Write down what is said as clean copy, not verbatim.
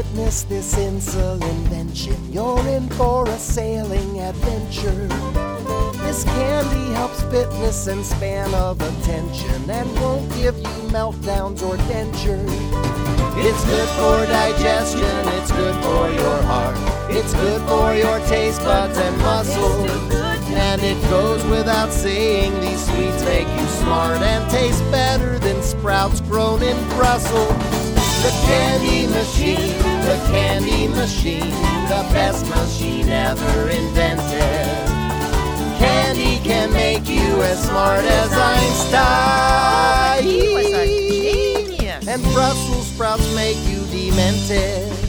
witness this insulin invention, you're in for a sailing adventure. This candy helps fitness and span of attention and won't give you meltdowns or denture. It's good for digestion, it's good for your heart, it's good for your taste buds and muscles. And it goes without saying, these sweets make you smart and taste better than Sprouts grown in Brussels. The candy machine, the candy machine, the best machine ever invented. Candy can make you as smart as Einstein. He was a genius. And Brussels sprouts make you demented.